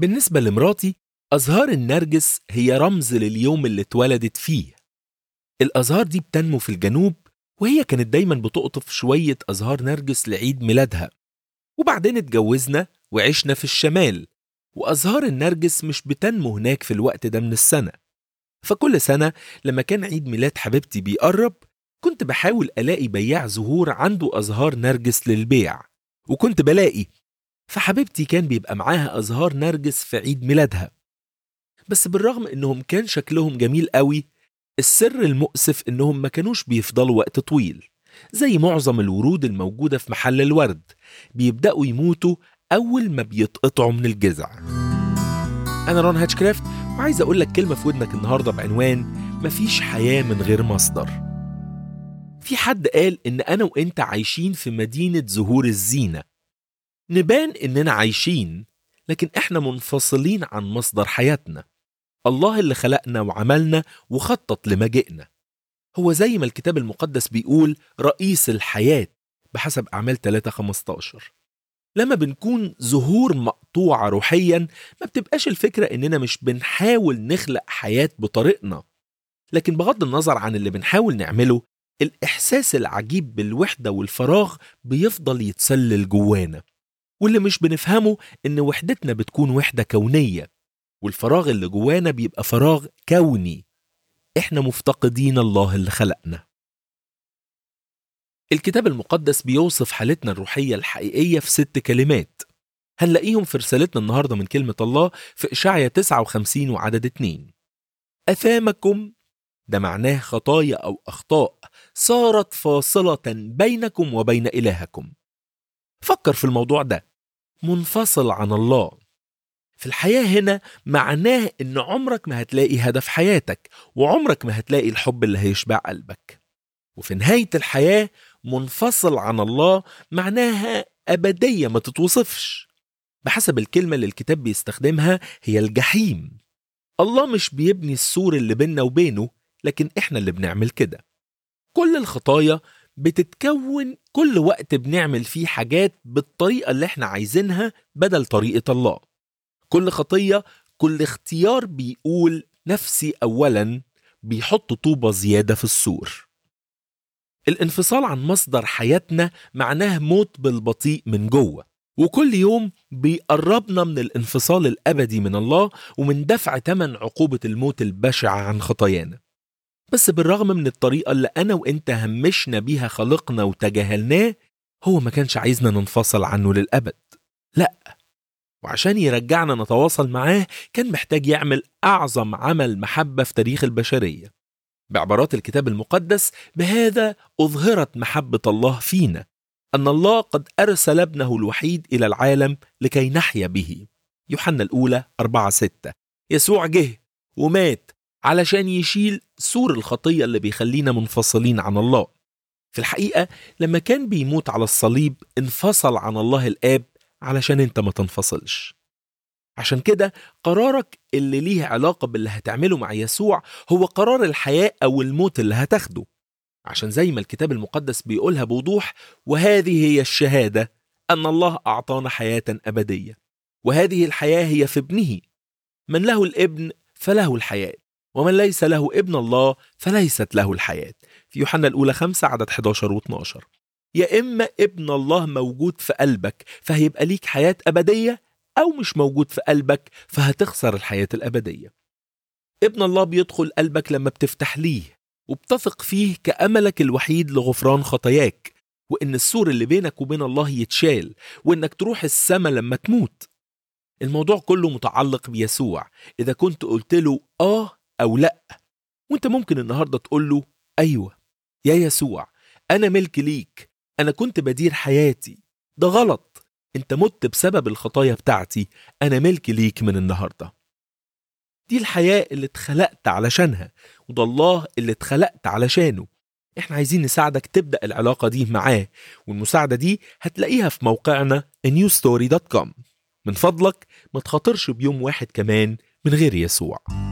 بالنسبة لمراتي، أزهار النرجس هي رمز لليوم اللي اتولدت فيه. الأزهار دي بتنمو في الجنوب، وهي كانت دايما بتقطف شوية أزهار نرجس لعيد ميلادها. وبعدين اتجوزنا وعشنا في الشمال، وأزهار النرجس مش بتنمو هناك في الوقت ده من السنة. فكل سنة لما كان عيد ميلاد حبيبتي بيقرب، كنت بحاول ألاقي بياع زهور عنده أزهار نرجس للبيع، وكنت بلاقي. فحبيبتي كان بيبقى معاها أزهار نرجس في عيد ميلادها. بس بالرغم إنهم كان شكلهم جميل قوي، السر المؤسف إنهم ما كانوش بيفضلوا وقت طويل. زي معظم الورود الموجودة في محل الورد، بيبدأوا يموتوا أول ما بيتقطعوا من الجذع. أنا رون هاتشكرافت، وعايز أقول لك كلمة في ودنك النهاردة بعنوان مفيش حياة من غير مصدر. في حد قال إن أنا وإنت عايشين في مدينة زهور الزينة. نبان إننا عايشين، لكن إحنا منفصلين عن مصدر حياتنا، الله اللي خلقنا وعملنا وخطط لمجيئنا. هو زي ما الكتاب المقدس بيقول رئيس الحياة بحسب أعمال 3:15. لما بنكون زهور مقطوعة روحيا، ما بتبقاش الفكرة إننا مش بنحاول نخلق حياة بطريقنا، لكن بغض النظر عن اللي بنحاول نعمله، الإحساس العجيب بالوحدة والفراغ بيفضل يتسلل جوانا. واللي مش بنفهمه إن وحدتنا بتكون وحدة كونية، والفراغ اللي جوانا بيبقى فراغ كوني. إحنا مفتقدين الله اللي خلقنا. الكتاب المقدس بيوصف حالتنا الروحية الحقيقية في 6 كلمات، هنلاقيهم في رسالتنا النهاردة من كلمة الله في إشعيا 59 وعدد 2. أثامكم، ده معناه خطايا أو أخطاء، صارت فاصلة بينكم وبين إلهكم. فكر في الموضوع ده، منفصل عن الله. في الحياة هنا معناه إن عمرك ما هتلاقي هدف حياتك، وعمرك ما هتلاقي الحب اللي هيشبع قلبك. وفي نهاية الحياة منفصل عن الله معناها أبدية ما تتوصفش. بحسب الكلمة اللي الكتاب بيستخدمها هي الجحيم. الله مش بيبني السور اللي بيننا وبينه، لكن إحنا اللي بنعمل كده. كل الخطايا بتتكون كل وقت بنعمل فيه حاجات بالطريقة اللي إحنا عايزينها بدل طريقة الله. كل خطية، كل اختيار بيقول نفسي أولا، بيحط طوبة زيادة في السور. الانفصال عن مصدر حياتنا معناه موت بالبطيء من جوه، وكل يوم بيقربنا من الانفصال الأبدي من الله ومن دفع ثمن عقوبة الموت البشعة عن خطايانا. بس بالرغم من الطريقة اللي أنا وإنت همشنا بيها خلقنا وتجاهلناه، هو ما كانش عايزنا ننفصل عنه للأبد، لأ. وعشان يرجعنا نتواصل معاه كان محتاج يعمل أعظم عمل محبة في تاريخ البشرية. بعبارات الكتاب المقدس، بهذا أظهرت محبة الله فينا، أن الله قد أرسل ابنه الوحيد إلى العالم لكي نحيا به. يوحنا الأولى 4:6. يسوع جه ومات علشان يشيل سور الخطية اللي بيخلينا منفصلين عن الله. في الحقيقة لما كان بيموت على الصليب انفصل عن الله الآب علشان انت ما تنفصلش. عشان كده قرارك اللي ليه علاقة باللي هتعمله مع يسوع هو قرار الحياة أو الموت اللي هتاخده. عشان زي ما الكتاب المقدس بيقولها بوضوح، وهذه هي الشهادة أن الله أعطانا حياة أبدية، وهذه الحياة هي في ابنه. من له الابن فله الحياة، ومن ليس له ابن الله فليست له الحياة. في يوحنا الأولى 5 عدد 11 و12. يا إما ابن الله موجود في قلبك فهيبقى ليك حياة أبدية، أو مش موجود في قلبك فهتخسر الحياة الأبدية. ابن الله بيدخل قلبك لما بتفتح ليه وبتثق فيه كأملك الوحيد لغفران خطاياك، وإن السور اللي بينك وبين الله يتشال، وإنك تروح السما لما تموت. الموضوع كله متعلق بيسوع. إذا كنت قلت له آه أو لأ، وإنت ممكن النهاردة تقول له أيوة يا يسوع، أنا ملك ليك، أنا كنت بدير حياتي، ده غلط، أنت مت بسبب الخطايا بتاعتي، أنا ملك ليك من النهاردة. دي الحياة اللي اتخلقت علشانها، وده الله اللي اتخلقت علشانه. احنا عايزين نساعدك تبدأ العلاقة دي معاه، والمساعدة دي هتلاقيها في موقعنا newstory.com. من فضلك ما تخاطرش بيوم واحد كمان من غير يسوع.